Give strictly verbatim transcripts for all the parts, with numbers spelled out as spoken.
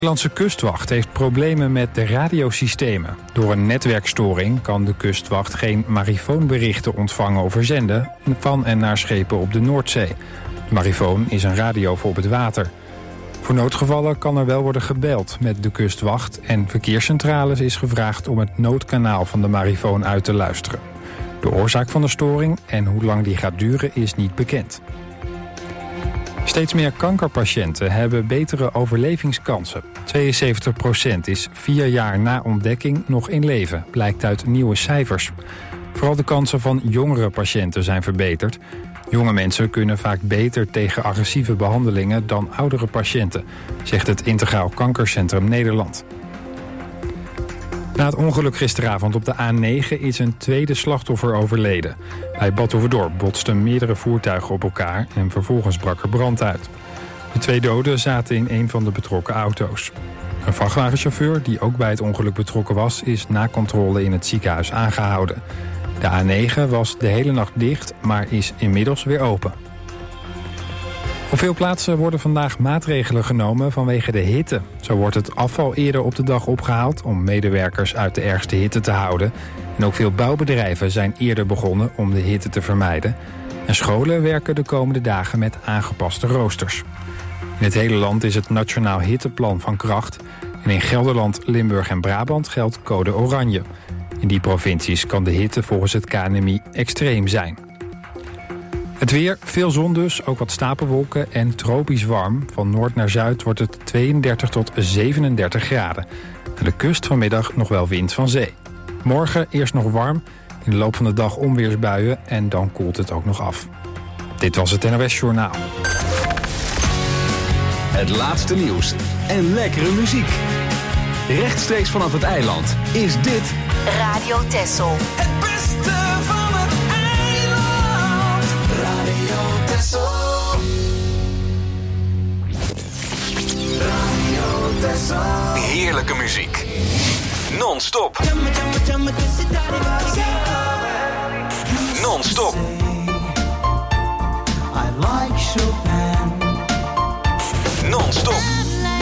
De Nederlandse kustwacht heeft problemen met de radiosystemen. Door een netwerkstoring kan de kustwacht geen marifoonberichten ontvangen of verzenden van en naar schepen op de Noordzee. De marifoon is een radio voor op het water. Voor noodgevallen kan er wel worden gebeld met de kustwacht en verkeerscentrales is gevraagd om het noodkanaal van de marifoon uit te luisteren. De oorzaak van de storing en hoe lang die gaat duren is niet bekend. Steeds meer kankerpatiënten hebben betere overlevingskansen. tweeënzeventig procent is vier jaar na ontdekking nog in leven, blijkt uit nieuwe cijfers. Vooral de kansen van jongere patiënten zijn verbeterd. Jonge mensen kunnen vaak beter tegen agressieve behandelingen dan oudere patiënten, zegt het Integraal Kankercentrum Nederland. Na het ongeluk gisteravond op de A negen is een tweede slachtoffer overleden. Bij Bad Hoeverdorp botsten meerdere voertuigen op elkaar en vervolgens brak er brand uit. De twee doden zaten in een van de betrokken auto's. Een vrachtwagenchauffeur, die ook bij het ongeluk betrokken was, is na controle in het ziekenhuis aangehouden. De A negen was de hele nacht dicht, maar is inmiddels weer open. Op veel plaatsen worden vandaag maatregelen genomen vanwege de hitte. Zo wordt het afval eerder op de dag opgehaald om medewerkers uit de ergste hitte te houden. En ook veel bouwbedrijven zijn eerder begonnen om de hitte te vermijden. En scholen werken de komende dagen met aangepaste roosters. In het hele land is het Nationaal Hitteplan van kracht. En in Gelderland, Limburg en Brabant geldt code oranje. In die provincies kan de hitte volgens het K N M I extreem zijn. Het weer, veel zon dus, ook wat stapelwolken en tropisch warm. Van noord naar zuid wordt het tweeëndertig tot zevenendertig graden. Aan de kust vanmiddag nog wel wind van zee. Morgen eerst nog warm, in de loop van de dag onweersbuien en dan koelt het ook nog af. Dit was het N O S Journaal. Het laatste nieuws en lekkere muziek. Rechtstreeks vanaf het eiland is dit Radio Texel. Het beste van het eiland. Radio Texel. Radio Texel. heerlijke muziek. Non-stop. Non-stop. I like Chopin. Non-stop.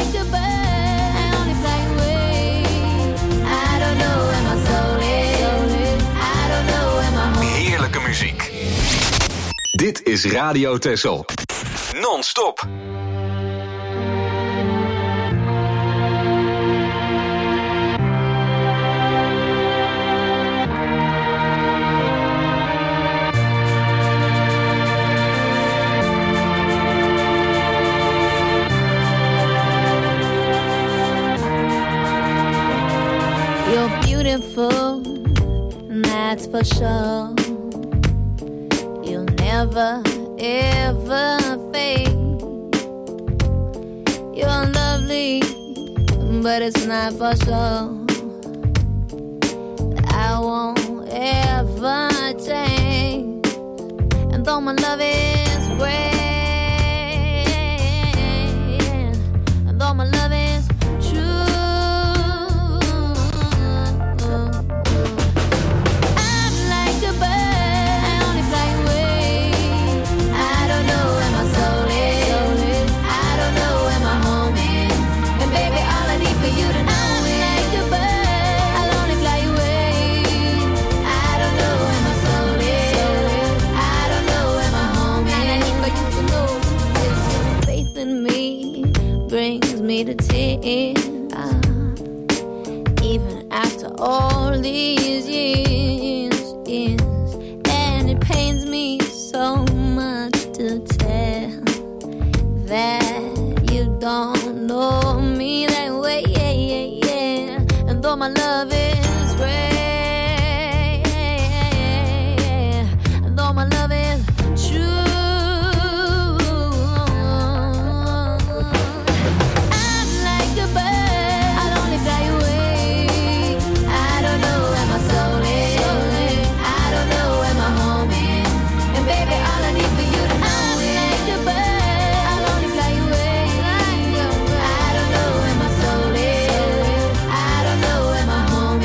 Heerlijke muziek. Dit is Radio Texel. Non-stop. You're beautiful, that's for sure. You'll never, ever fade. You're lovely, but it's not for sure. I won't ever change. And though my love is great, and though my love is me to tears, uh, even after all these years, years, and it pains me so much to tell that you don't know me that way, yeah, yeah, yeah. And though my love is great, and though my love is true, home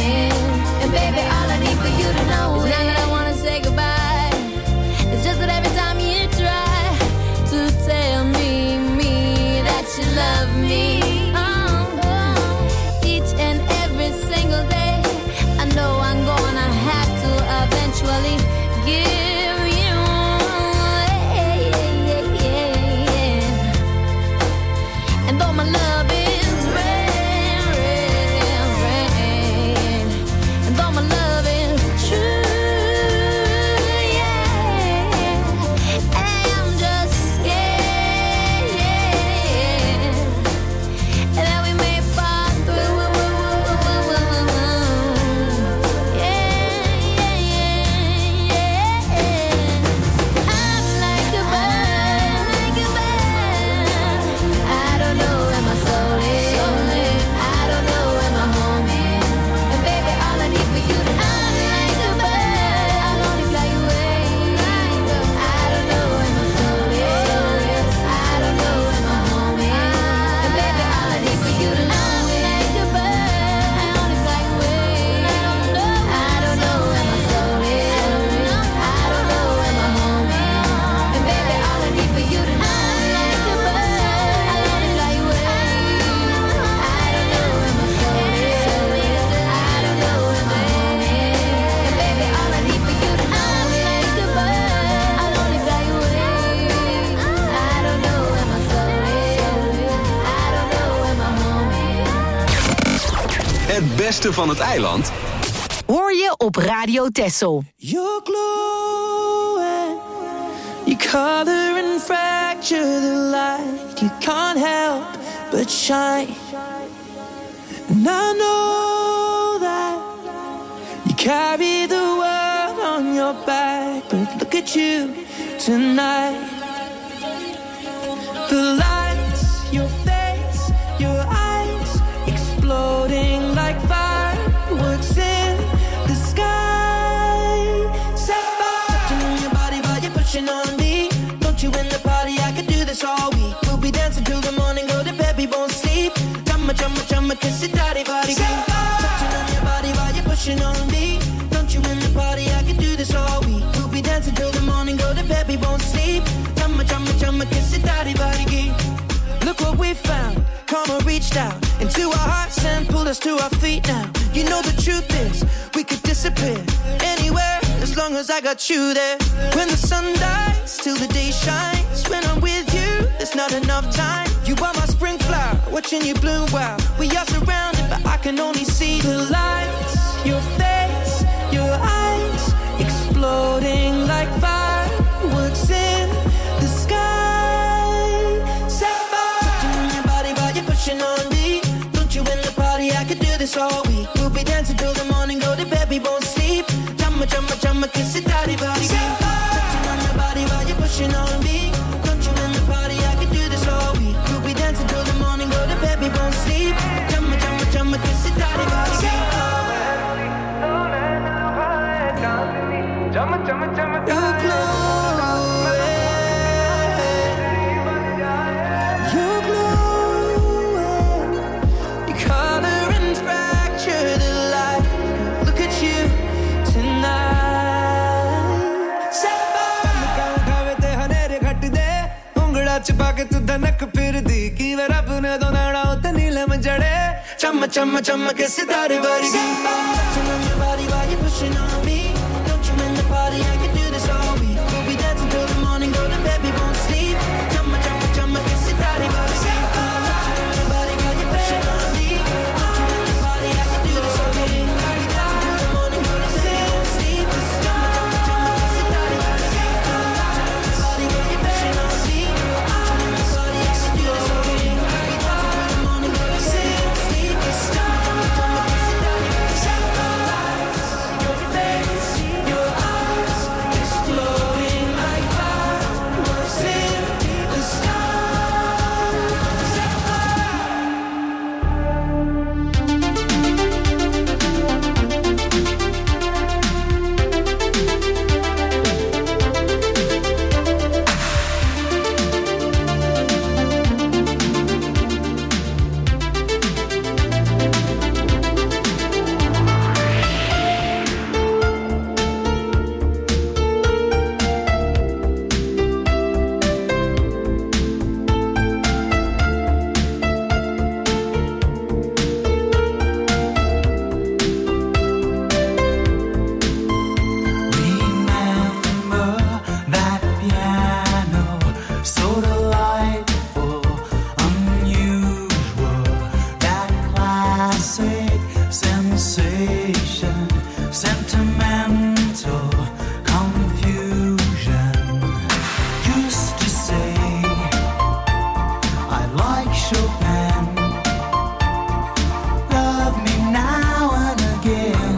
Het beste van het eiland hoor je op Radio Texel. You're glowing, you color and fracture the light. You can't help but shine. And I know that you carry the world on your back, but look at you tonight. The lights, your face, your eyes, exploding like fireworks in the sky. Set fire, touching on your body while you're pushing on me. Don't you in the party? I could do this all week. We'll be dancing till the morning, go to bed, we won't sleep. Chumma, chumma, chumma, kiss it, daddy, body. Touching on your body while you're pushing on me. Don't you in the party? I could do this all week. We'll be dancing till the morning, go to bed, we won't sleep. Chumma, chumma, chumma, kiss it, daddy, body. Look what we found. Karma reached out into our hearts and pulled us to our feet now. You know the truth is, we could disappear anywhere as long as I got you there. When the sun dies, till the day shines. When I'm with you, there's not enough time. You are my spring flower, watching you bloom wild. We are surrounded, but I can only see the lights. Your face, your eyes, exploding like fireworks in the sky. Set fire, touching on your body while you're pushing on me. Don't you in the party? I could do this all week. We'll be dancing till the morning, go to bed, we won't sleep. Chumma, chumma, chumma, kiss it, daddy, body. Touching on your body while you're pushing on me. Don't you in the party? I could do this all week. We'll be dancing till the morning, go to bed, we won't sleep. Chumma, chumma, chumma, kiss it, daddy, body. You're glowing, you're glowing. You color and fracture the light. Look at you tonight. Set fire. खावे ते हनेरे घट दे उंगड़ा चिपा के तू धनक फिर दी की वे रब ने तो नाड़ा उते नीले में जड़े Chumma, chumma, chumma, kiss it, daddy, body. Touching on your body while you're pushing on me. Don't you in the party? I could do this all week. We'll be dancing till the morning, go to bed, we won't sleep. Chumma, chumma, chumma, kiss it, daddy, body. Touching on your body while you're pushing on me. Don't you in the party? I could do this all week. We'll be dancing till the morning, go to bed, we won't sleep. Chumma, chumma, chumma, kiss it, daddy, body. Touching on your body while you're pushing on me. Don't you in the party? I could do this all week. We'll be dancing till the morning, go to bed, we won't sleep. Your face, your eyes, exploding like fireworks in the sky. Set fire. Remember that piano, so delightful, unusual, that classic sensation, sentimental confusion. Used to say I like Chopin, love me now and again.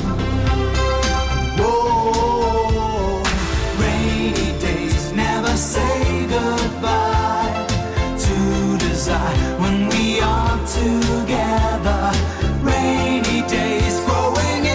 Whoa, rainy days never say goodbye to desire when we are together. Rainy days growing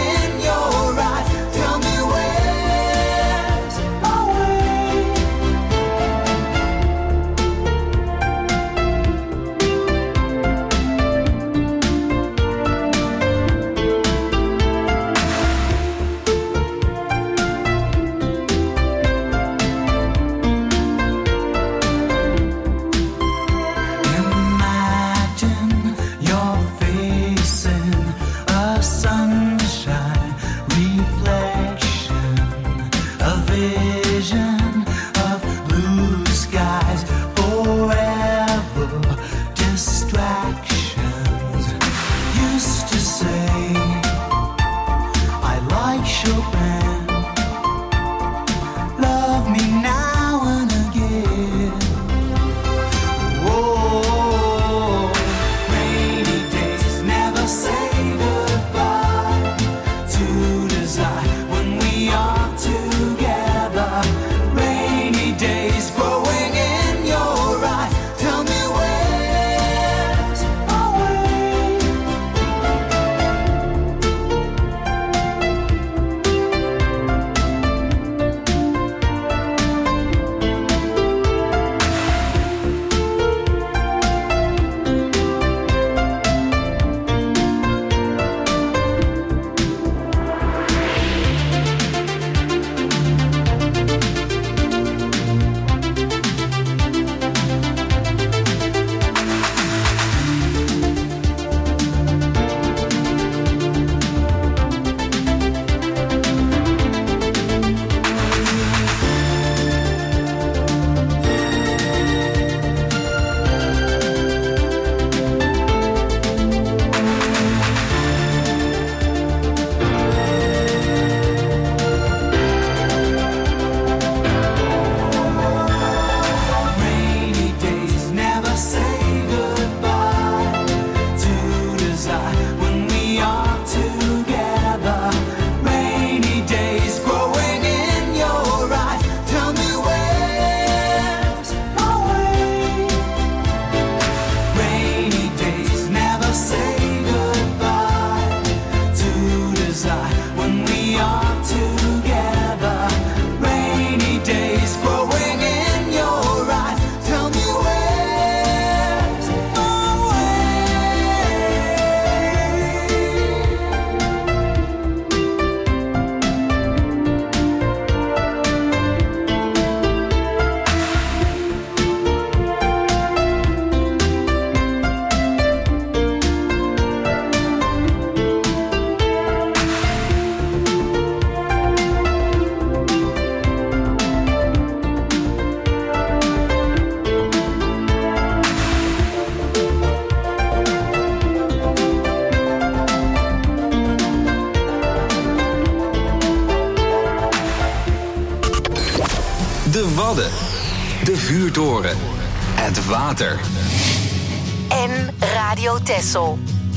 Wadden, de vuurtoren, het water. En Radio Texel.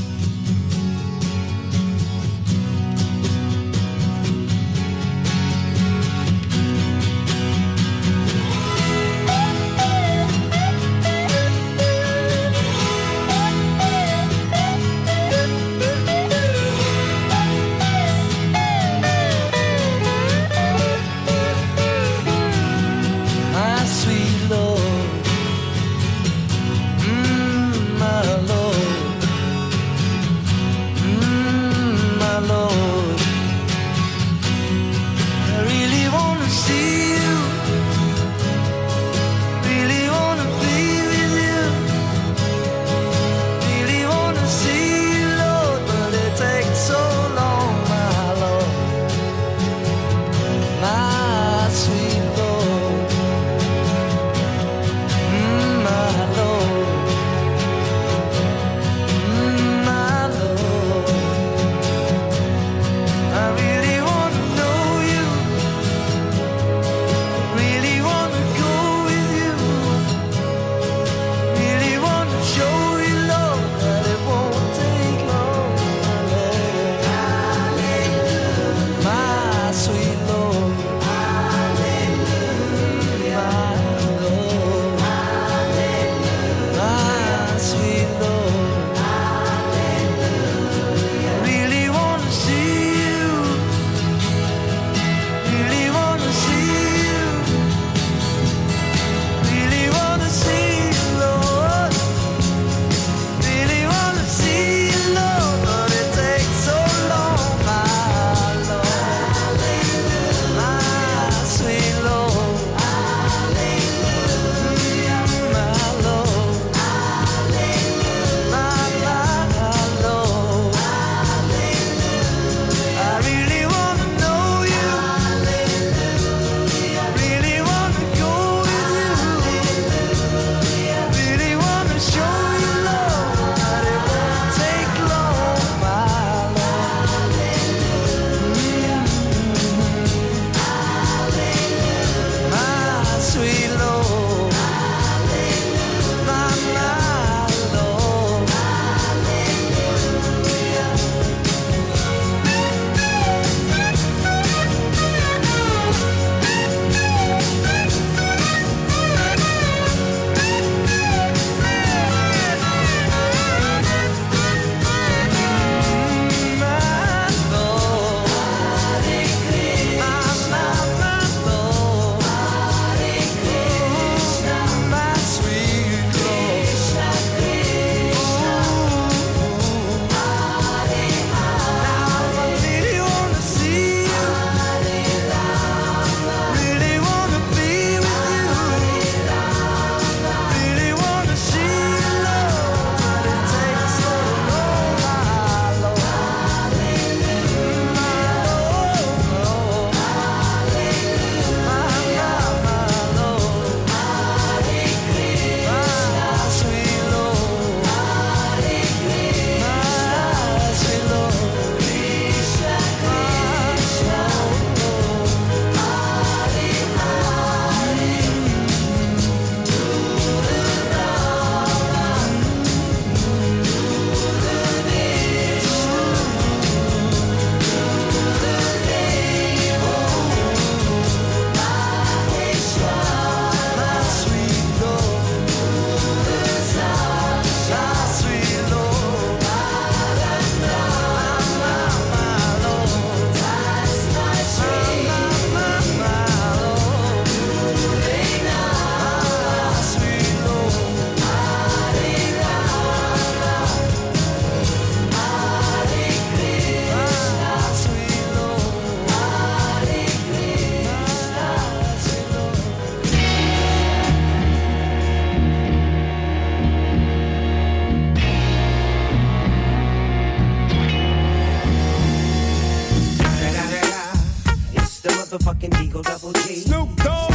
motherfucking Eagle Double G. Snoop Dogg.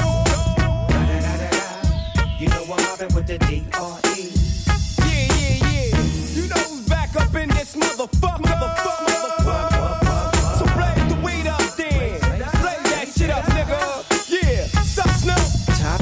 You know I'm mobbing with the D R E. Yeah, yeah, yeah. You know who's back up in this motherfucker. Motherfucker, motherfucker. So blaze the weed up then. Blaze that shit up, nigga. Yeah, sup, Snoop? Top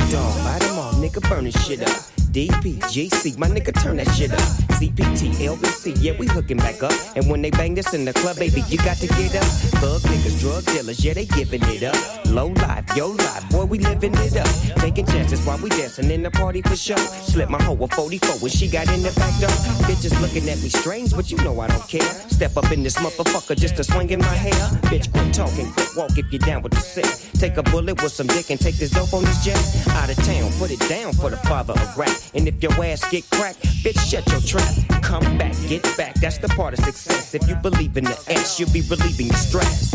shit up. D P G C, my nigga, turn that shit up. C P T, L B C, yeah, we hooking back up. And when they bang this in the club, baby, you got to get up. Thug niggas, drug dealers, yeah, they giving it up. Low life, yo life, boy, we living it up. Taking chances while we dancing in the party for show. Slip my hoe a forty-four when she got in the back door. Bitches looking at me strange, but you know I don't care. Step up in this motherfucker just to swing in my hair. Bitch, quit talking, quit walk if you're down with the sick. Take a bullet with some dick and take this dope on this jet. Out of town, put it down for the father of rap. And if your ass get cracked, bitch, shut your trap. Come back, get back, that's the part of success. If you believe in the S, you'll be relieving your stress.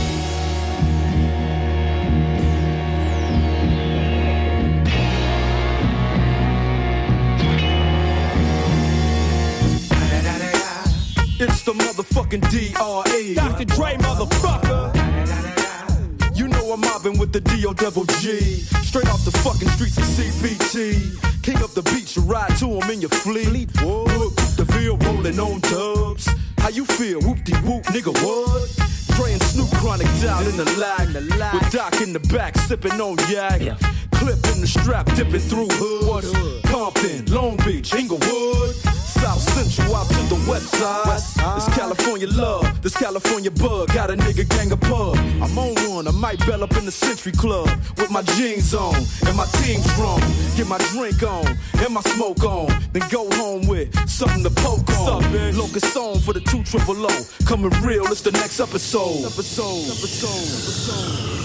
It's the motherfucking D R E Doctor Dre, motherfucker. You know I'm mobbing with the D O double G. Straight off the fucking streets of C B T. King up the beach, you ride to him in your fleet. Look, the field rolling on dubs. How you feel? Whoop-de-whoop, nigga, what? Dre and Snoop Chronic down in the lag. With Doc in the back, sipping on yak. Yeah. Clip in the strap, dipping through hoods. Compton, Long Beach, Inglewood. South Central out to the west side. west side. This California love, this California bug. Got a nigga gang of pub. I'm on one, I might bell up in the Century Club. With my jeans on and my team strong. Get my drink on and my smoke on. Then go home with something to poke on. Locust song for the two triple O. Coming real, it's the next episode. Episode, episode, episode.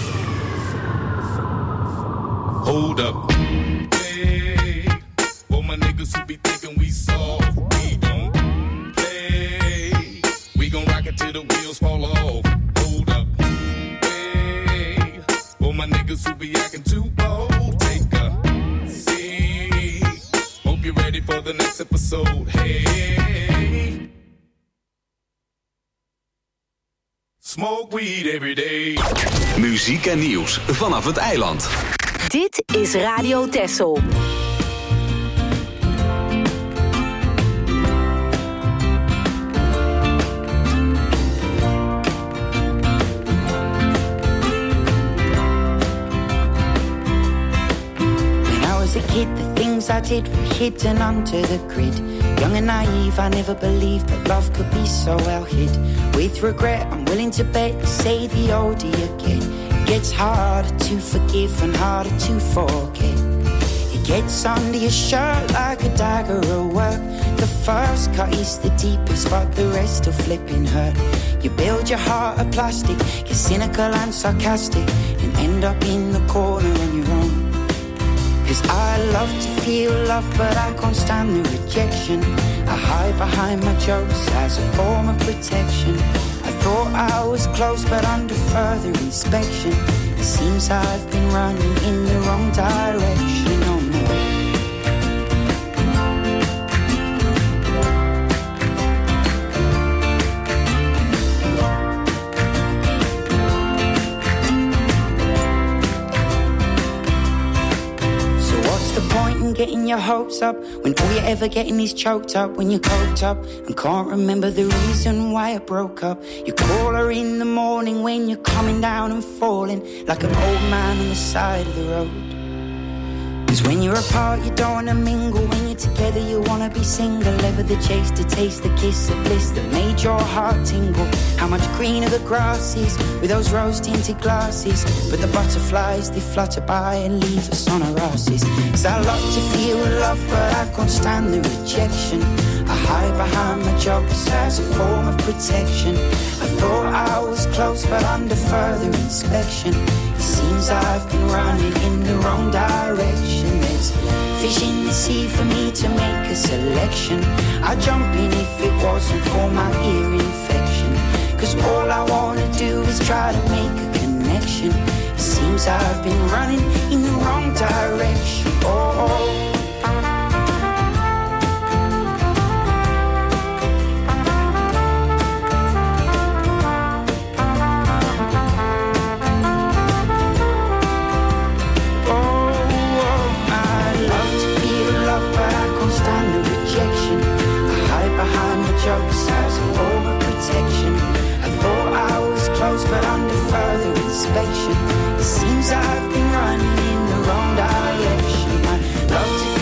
Hold up. Hey, for my niggas who be thinking we soft. We don't play. We gon' rock it till the wheels fall off. Hold up. Hey, for my niggas who be acting too bold. Take a seat. Hope you're ready for the next episode. Hey. Smoke weed every day. Muziek en nieuws vanaf het eiland. Dit is Radio Texel. As a kid, the things I did were hidden under the grid. Young and naive, I never believed that love could be so well hid. With regret, I'm willing to bet, say the older you get, it gets harder to forgive and harder to forget. It gets under your shirt like a dagger at work. The first cut is the deepest, but the rest will flipping hurt. You build your heart of plastic, you're cynical and sarcastic, and end up in the corner on your own. Cause I love to feel love, but I can't stand the rejection. I hide behind my jokes as a form of protection. I thought I was close, but under further inspection, it seems I've been running in the wrong direction. Oh no. Getting your hopes up when all you're ever getting is choked up. When you're coked up and can't remember the reason why it broke up. You call her in the morning when you're coming down and falling like an old man on the side of the road. Cause when you're apart you don't wanna mingle. When you're together you wanna be single. Ever the chase to taste the kiss of bliss that made your heart tingle. How much greener the grass is with those rose tinted glasses. But the butterflies they flutter by and leave us on our asses. Cause I love to feel love but I can't stand the rejection. I hide behind my jokes as a form of protection. I thought I was close but under further inspection, it seems I've been running in the wrong direction. There's fish in the sea for me to make a selection. I'd jump in if it wasn't for my ear infection. Cause all I wanna do is try to make a connection. It seems I've been running in the wrong direction. Oh, jokes as a form of protection. I thought I was close but under further inspection, it seems I've been running in the wrong direction. I love to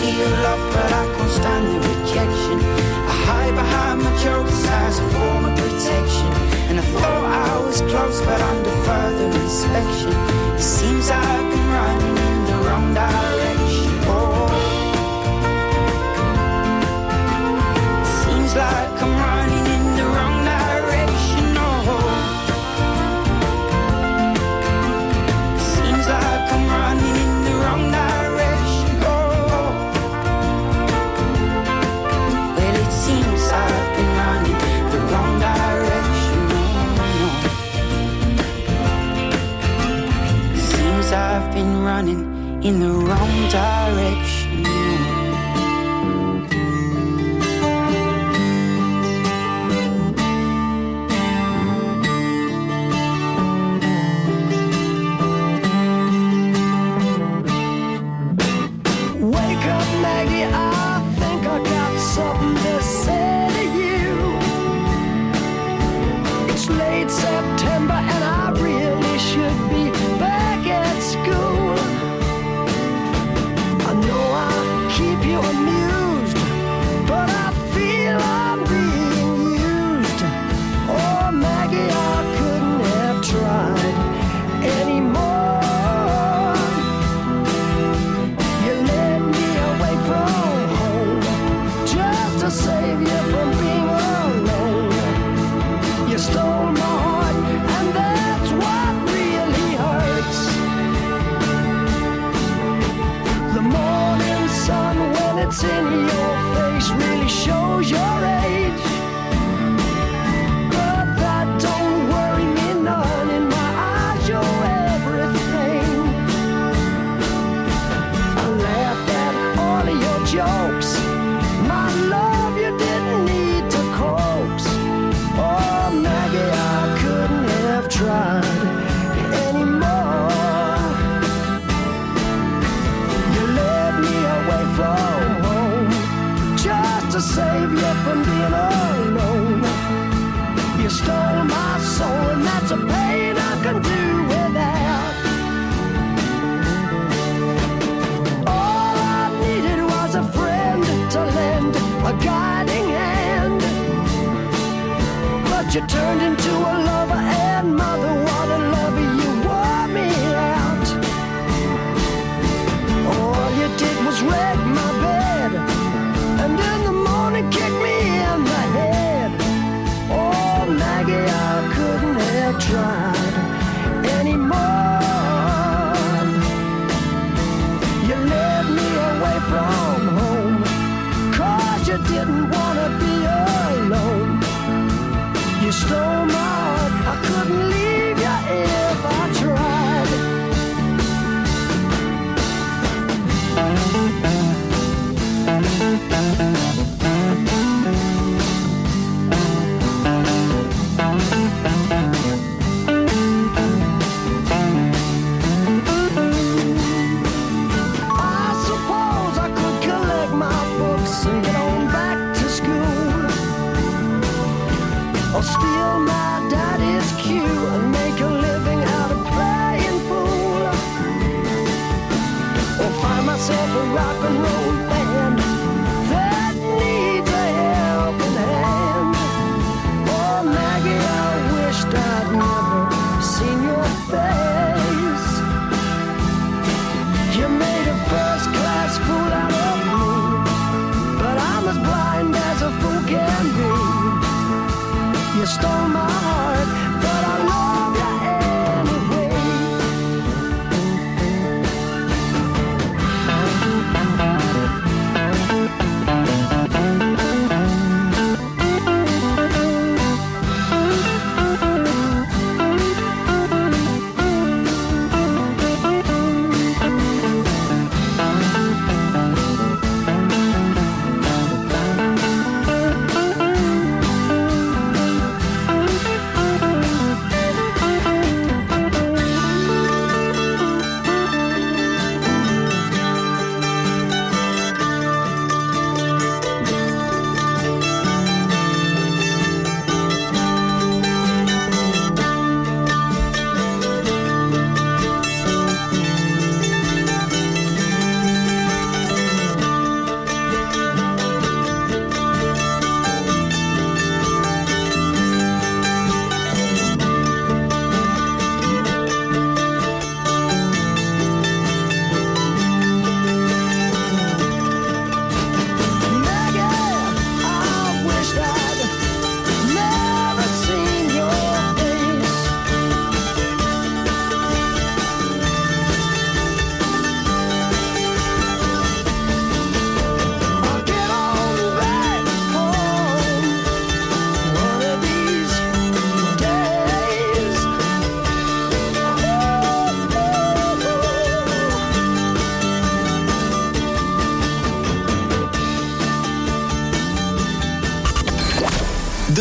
in the wrong direction. Wake up, Maggie, I think I got something to say to you. It's late September and I really should be back at school. I know I keep you amused, but I feel I'm being used. Oh, Maggie, I couldn't have tried anymore. You led me away from home just to save you from being alone. You stole my heart, and that's what really hurts. The morning sun, when it's in your face, really shows your age. But that don't worry me none. In my eyes, you're everything. I laughed at all of your jokes. My love, you didn't need to coax. Oh, Maggie, I couldn't have tried anymore. You led me away from home just to save you from being alone. You stole my soul, and that's a pain I can do without. All I needed was a friend to lend a guiding hand. But you turned into a lover and mother. What a lover, you wore me out. All you did was wreck my bed, and in the morning kick me in the head. Oh, Maggie, I couldn't have tried anymore. You led me away from home, 'cause you didn't want to be alone. You stole my heart, I couldn't leave you if I tried. I suppose I could collect my books and get on back to school, or steal my daddy's cue and make a living out of playing pool, or find myself a rock and roll band that needs a helping hand. Oh, Maggie, I wished I'd never seen your face. You made a first-class fool out of me, but I'm as blind as a fool can be. You stole my heart, but I love you anyway.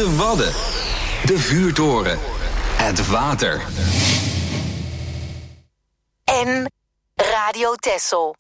De Wadden. De vuurtoren. Het water. En Radio Texel.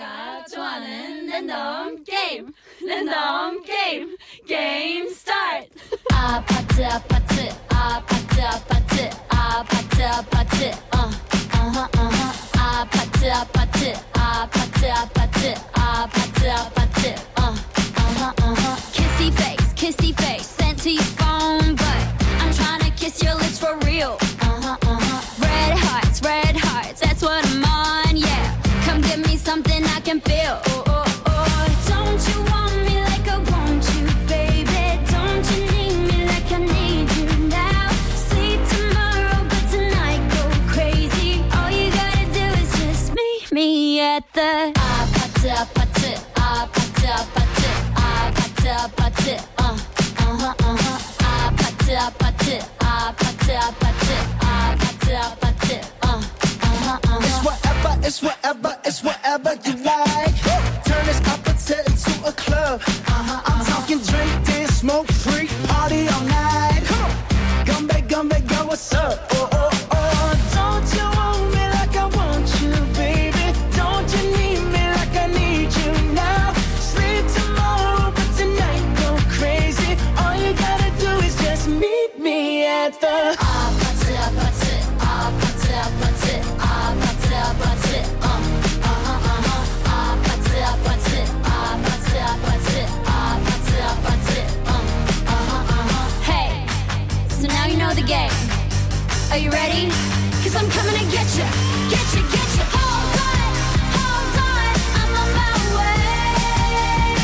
Game, game, game start. Ah, pate, pate, ah, pate, pate, ah, pate, pate, uh, uh-huh, uh-huh. Ah, pate, pate, ah, pate, pate, ah, pate, pate, uh, uh-huh, uh-huh. Kissy face, kissy face, sent to your phone, but I'm trying to kiss your lips for real. Uh-huh, uh-huh. Red hearts, red hearts, that's what I'm on, yeah. Come give me something I can feel. Oh, oh, oh. Don't you want me like I want you, baby? Don't you need me like I need you now? Sleep tomorrow, but tonight go crazy. All you gotta do is just meet me at the ah pata pata ah pata pata ah pata pata uh uh huh uh huh ah pata pata ah pata pata ah pata pata uh uh huh uh huh. It's whatever, it's whatever, it's whatever you like. Turn this opposite into a club. Uh-huh, I'm talking drink, dance, smoke, freak, party all night. Come on, Gumbe, Gumbe, go, what's up? Oh, oh, oh. Don't you want me like I want you, baby? Don't you need me like I need you now? Sleep tomorrow, but tonight go crazy. All you gotta do is just meet me at the ah pata pata ah pata pata ah pata pata uh uh huh uh huh ah pata pata ah pata pata ah pata pata uh uh huh uh huh. Hey, so now you know the game. Are you ready? 'Cause I'm coming to get you, get you, get you. Hold on, hold on, I'm on my way.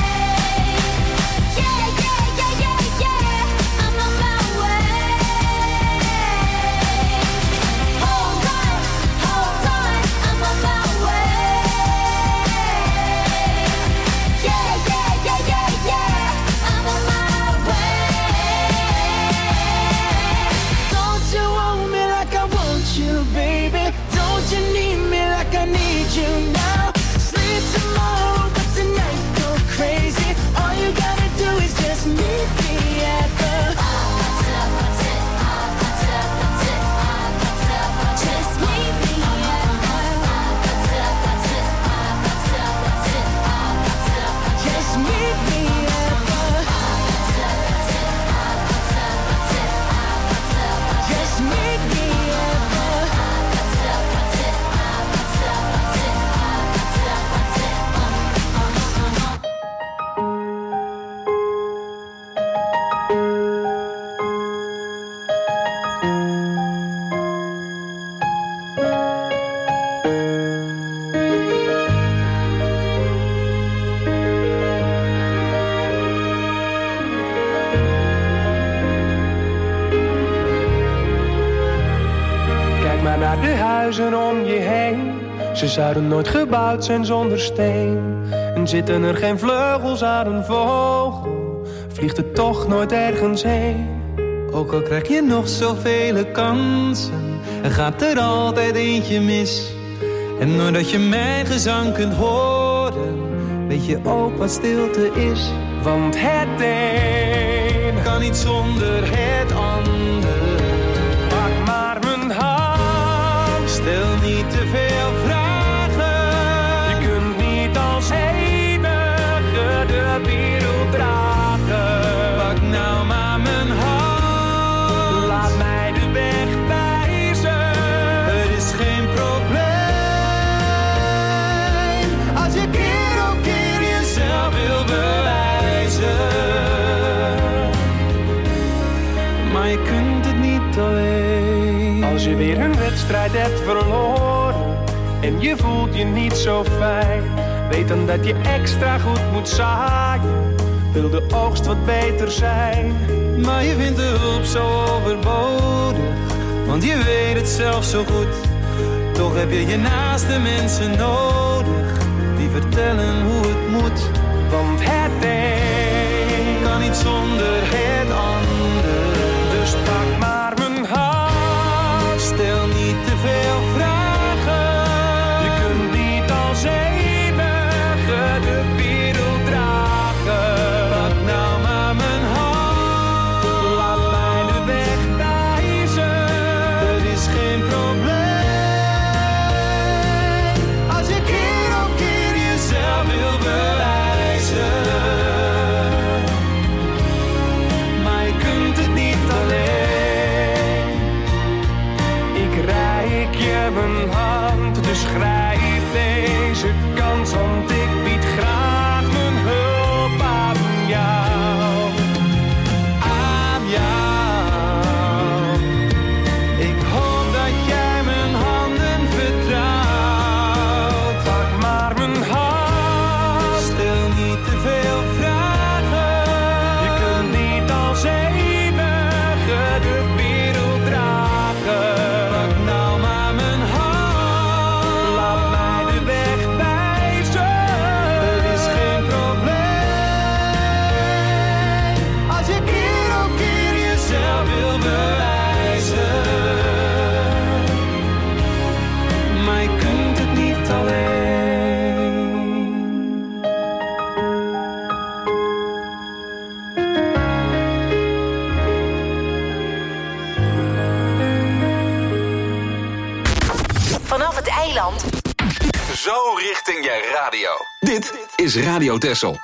Yeah, yeah, yeah, yeah, yeah, I'm on my way. Hold on, hold on, I'm on my way. Yeah, yeah, yeah, yeah, yeah, I'm on my way. Don't you want me like I want you, baby? Don't you need me like I need you now? Sleep tomorrow, but tonight go crazy. All you gotta do is just meet me at the Just meet me at Just meet me at the Just meet me at Kijk maar naar de huizen om je heen. Ze zouden nooit gebouwd zijn zonder steen. En zitten er geen vleugels aan een vogel, vliegt het toch nooit ergens heen. Ook al krijg je nog zoveel kansen, er gaat er altijd eentje mis. En doordat je mijn gezang kunt horen, weet je ook wat stilte is. Want het een kan niet zonder het ander. Pak maar mijn hand, stel niet te veel vragen. Je kunt niet als enige de wereld dragen. Pak nou maar mijn hand, laat mij de weg wijzen. Er is geen probleem als je keer op keer jezelf wil bewijzen. Maar je kunt het niet alleen. Als je weer een wedstrijd hebt verloren en je voelt je niet zo fijn, weet dan dat je extra goed moet zaaien. Wil de oogst wat beter zijn, maar je vindt de hulp zo overbodig, want je weet het zelf zo goed. Toch heb je je naaste mensen nodig, die vertellen hoe het moet. Want het een kan niet zonder het ander. Dus pak maar mijn hand, stel niet te veel vragen. Je kunt niet als enige de wereld dragen. Pak nou maar mijn hand, eiland. Zo richting je radio. Dit is Radio Texel.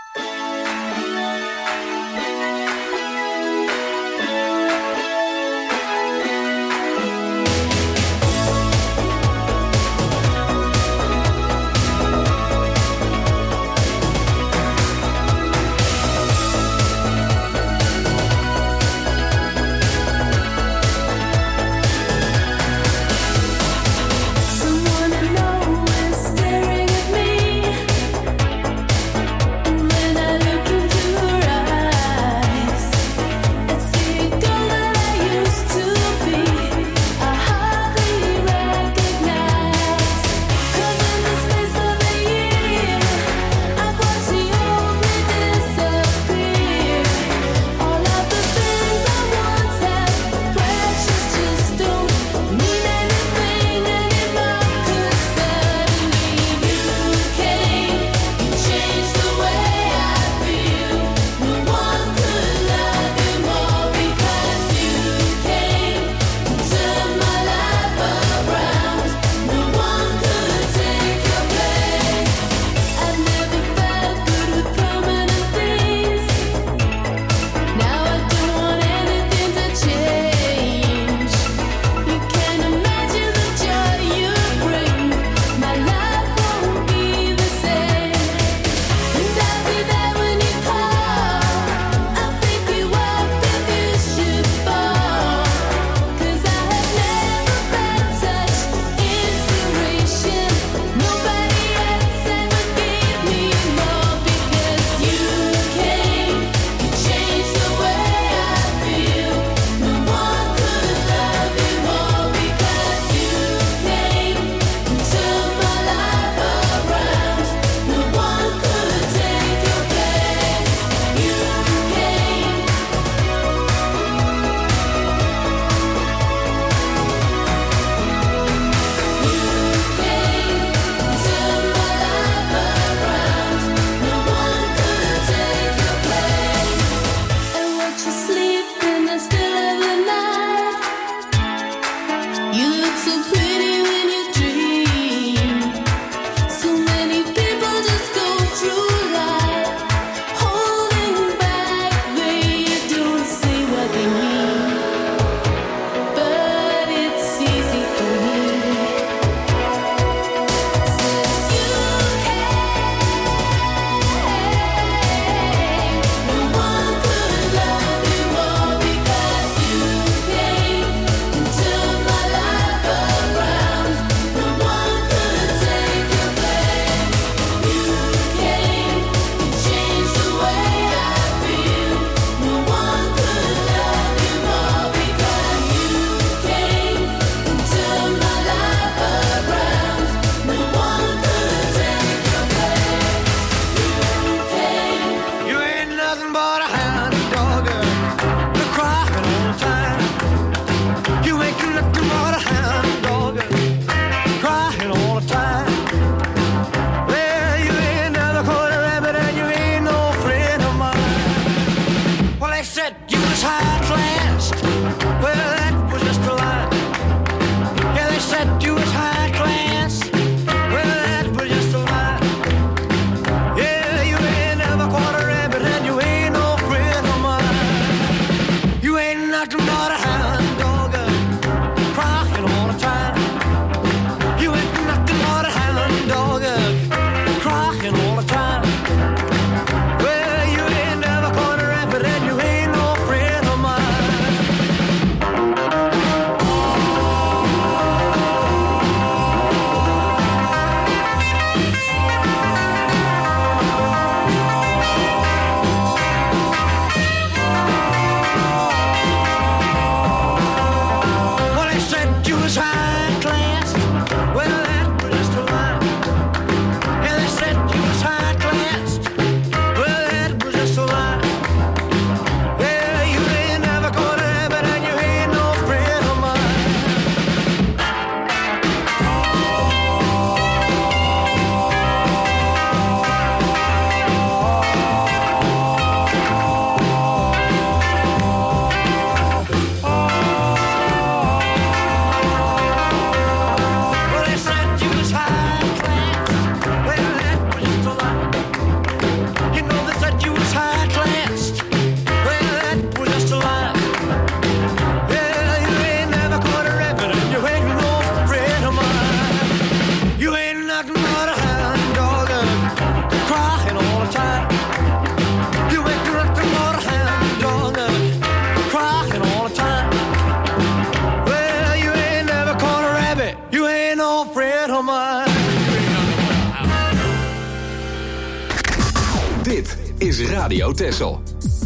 is Radio Texel.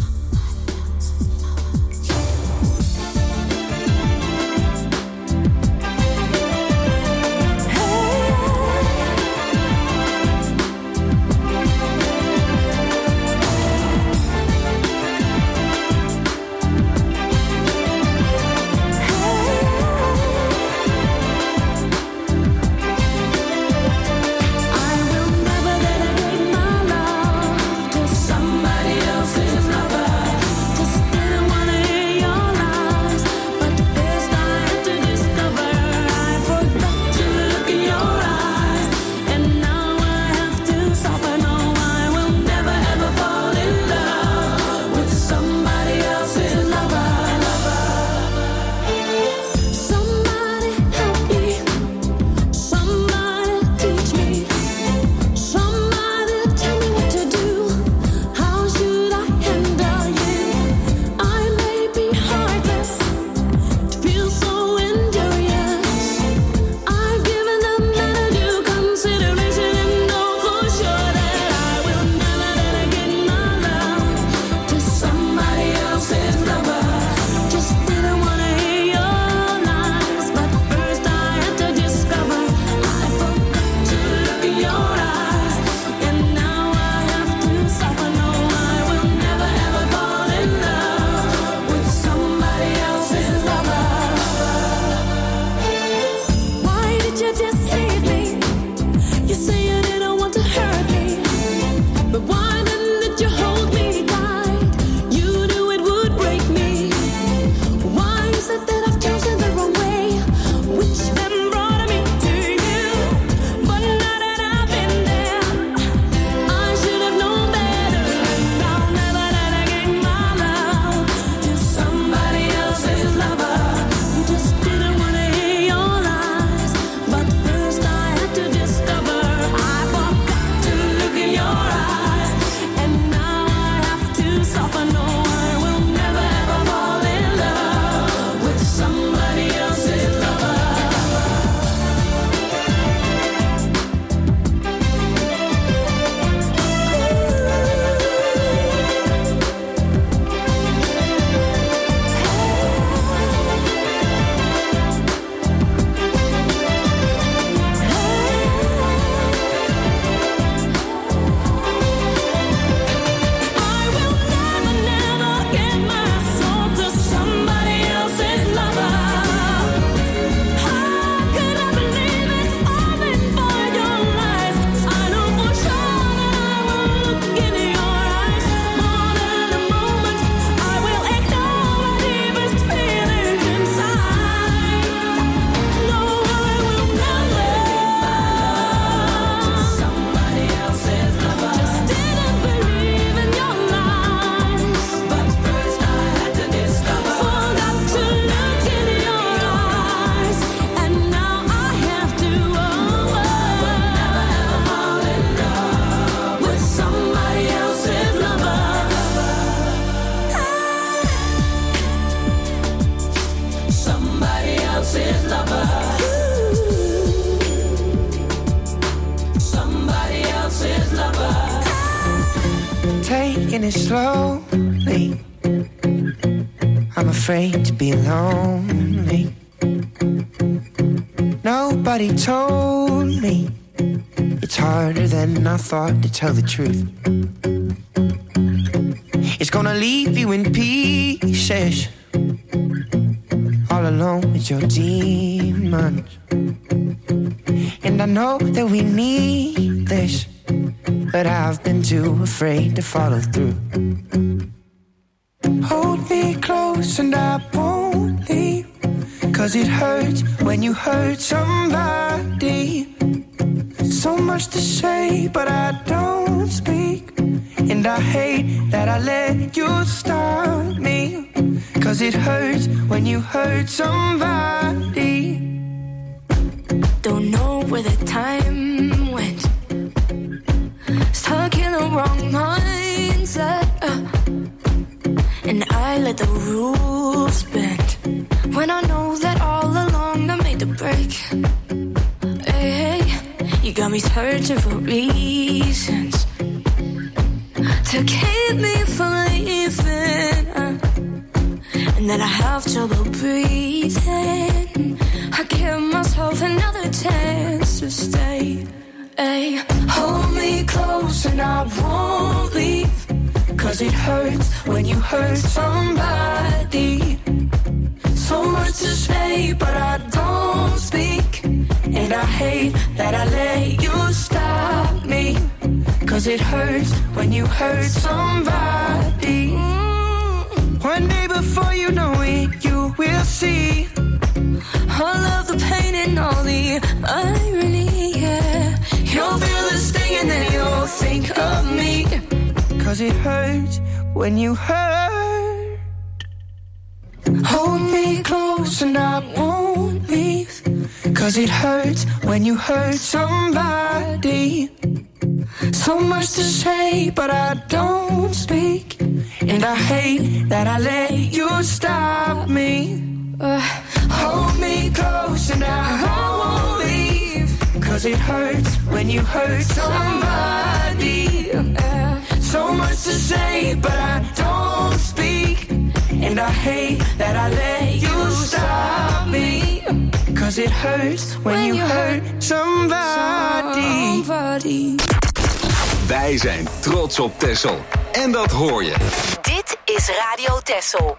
Taking it slowly, I'm afraid to be lonely. Nobody told me it's harder than I thought to tell the truth. It's gonna leave you in pieces, all alone with your demons. And I know that we need this, but I've been too afraid to follow through. Hold me close and I won't leave, 'cause it hurts when you hurt somebody. So much to say, but I don't speak. And I hate that I let you stop me, 'cause it hurts when you hurt somebody. Don't know where the time went, stuck in the wrong mindset, uh, and I let the rules bend, when I know that all along I made the break. Hey, you got me searching for reasons, to keep me from leaving, and then I have trouble breathing. I give myself another chance to stay. Hey, hold me close and I won't leave, 'cause it hurts when you hurt somebody. So much to say, but I don't speak. And I hate that I let you stop me, 'cause it hurts when you hurt somebody. Mm. One day before you know it, you will see all of the pain and all the irony, yeah. You'll feel the sting and then you'll think of me, 'cause it hurts when you hurt. Hold me close and I won't leave, 'cause it hurts when you hurt somebody. So much to say, but I don't speak. And I hate that I let you stop me. Uh, hold me close and I won't leave, 'cause it hurts when you hurt somebody. Uh, so much to say, but I don't speak. And I hate that I let you stop me, 'cause it hurts when you hurt somebody. somebody. Wij zijn trots op Texel. En dat hoor je. Dit is Radio Texel.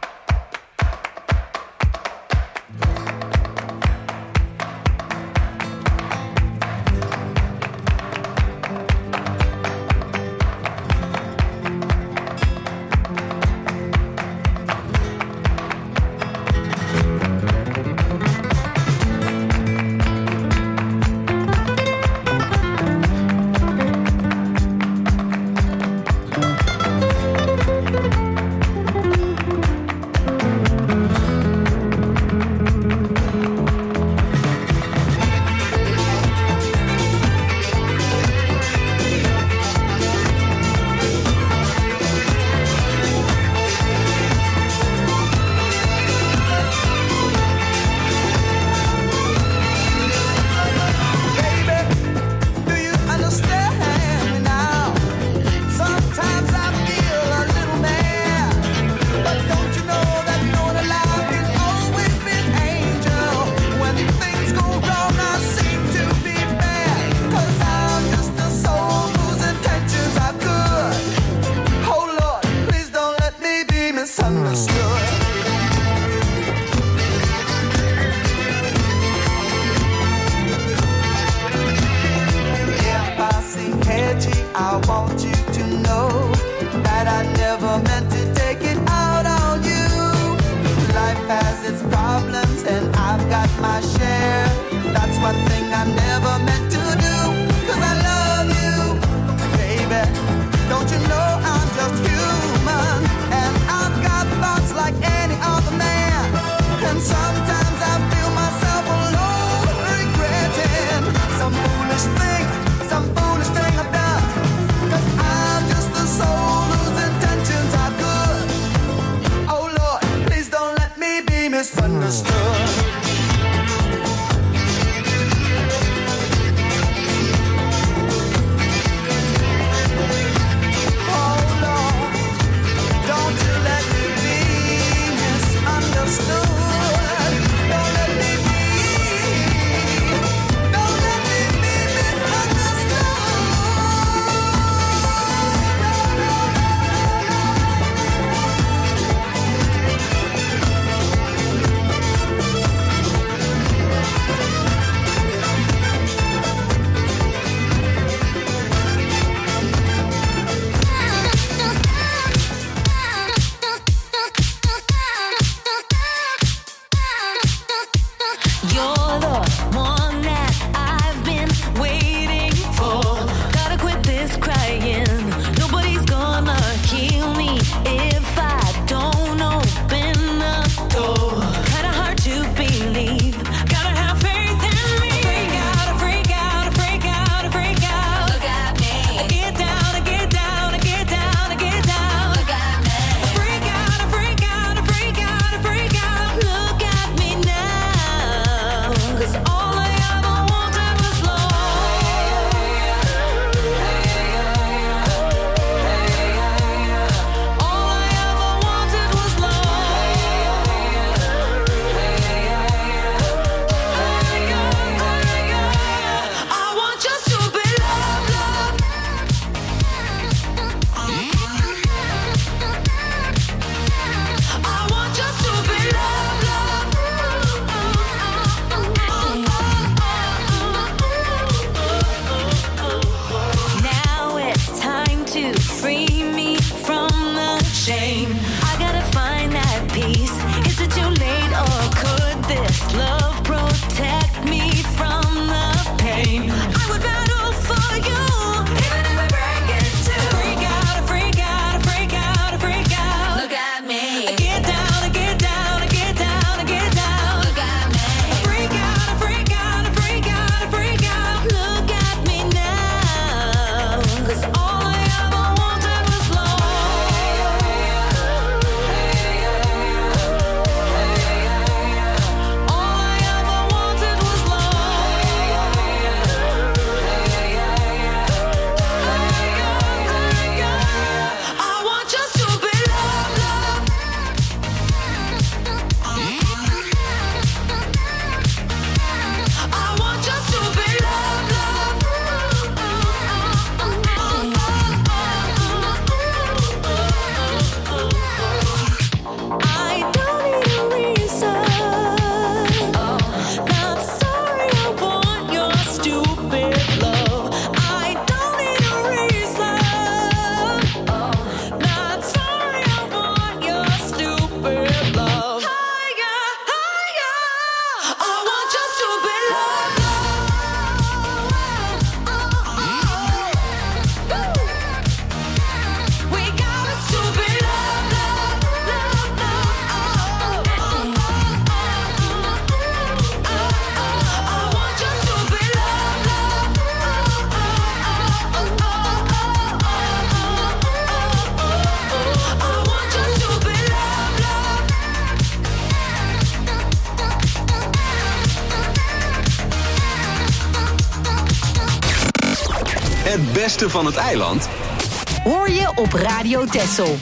Het beste van het eiland hoor je op Radio Texel.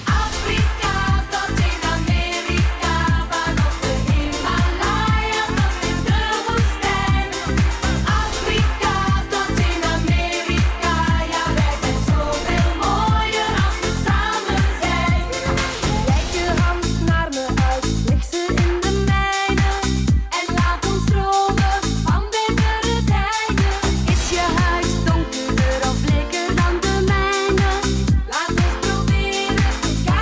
Laat ons proberen.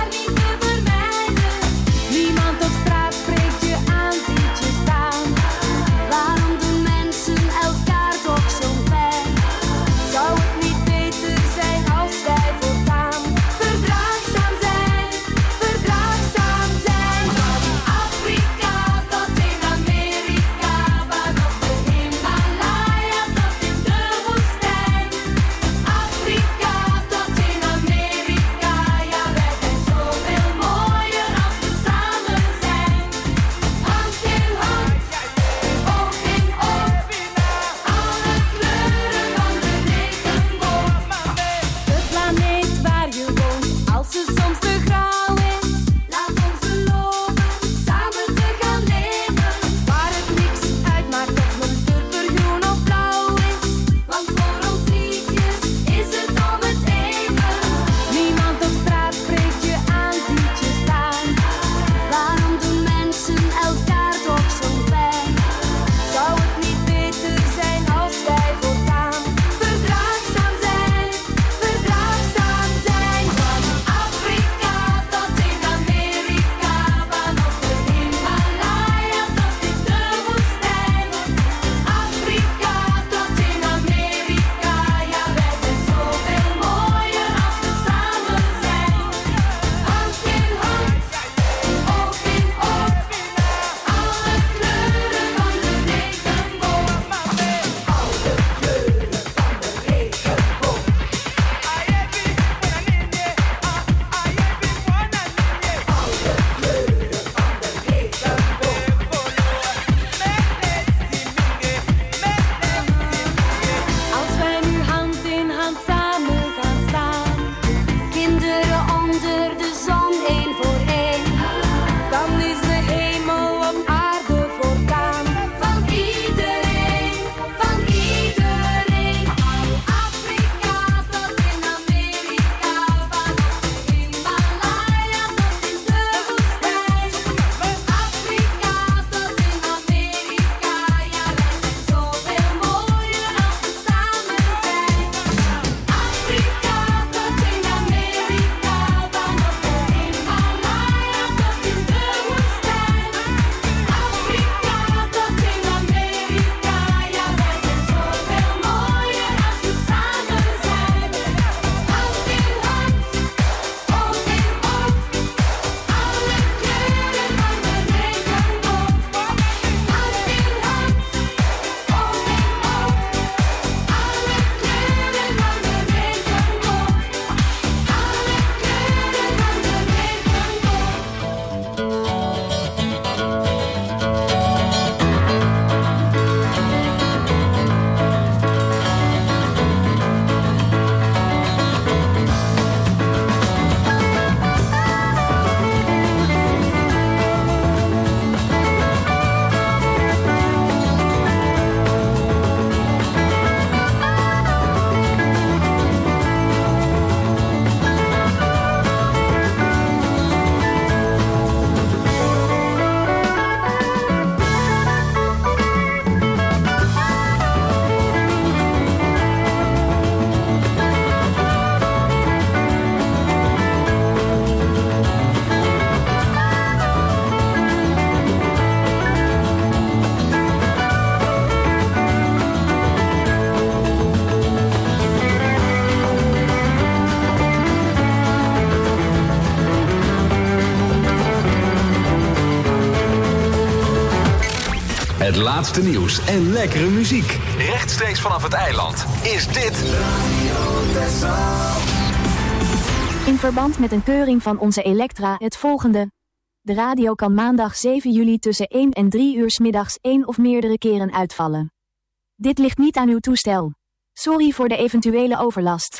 Het laatste nieuws en lekkere muziek. Rechtstreeks vanaf het eiland is dit Radio Texel. In verband met een keuring van onze Elektra het volgende. De radio kan maandag zeven juli tussen één en drie uur 's middags één of meerdere keren uitvallen. Dit ligt niet aan uw toestel. Sorry voor de eventuele overlast.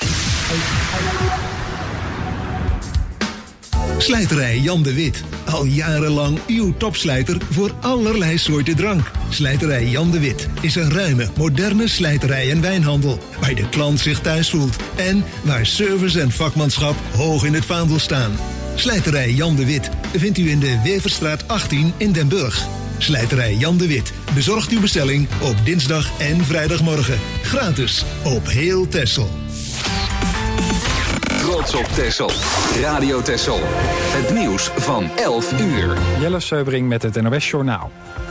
Slijterij Jan de Wit. Al jarenlang uw topslijter voor allerlei soorten drank. Slijterij Jan de Wit is een ruime, moderne slijterij en wijnhandel. Waar de klant zich thuis voelt. En waar service en vakmanschap hoog in het vaandel staan. Slijterij Jan de Wit vindt u in de Weverstraat achttien in Den Burg. Slijterij Jan de Wit bezorgt uw bestelling op dinsdag en vrijdagmorgen. Gratis op heel Texel. Trots op Texel. Radio Texel. Het nieuws van elf uur. Jelle Seubring met het N O S Journaal.